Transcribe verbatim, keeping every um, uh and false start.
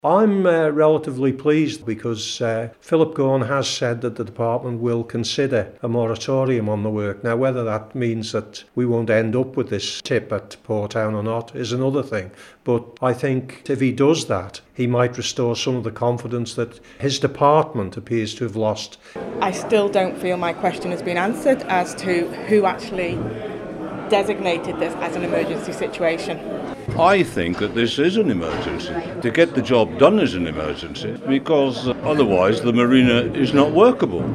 I'm uh, relatively pleased because uh, Philip Gawne has said that the department will consider a moratorium on the work. Now, whether that means that we won't end up with this tip at Portown or not is another thing. But I think if he does that, he might restore some of the confidence that his department appears to have lost. I still don't feel my question has been answered as to who actually designated this as an emergency situation. I think that this is an emergency. To get the job done is an emergency because otherwise the marina is not workable.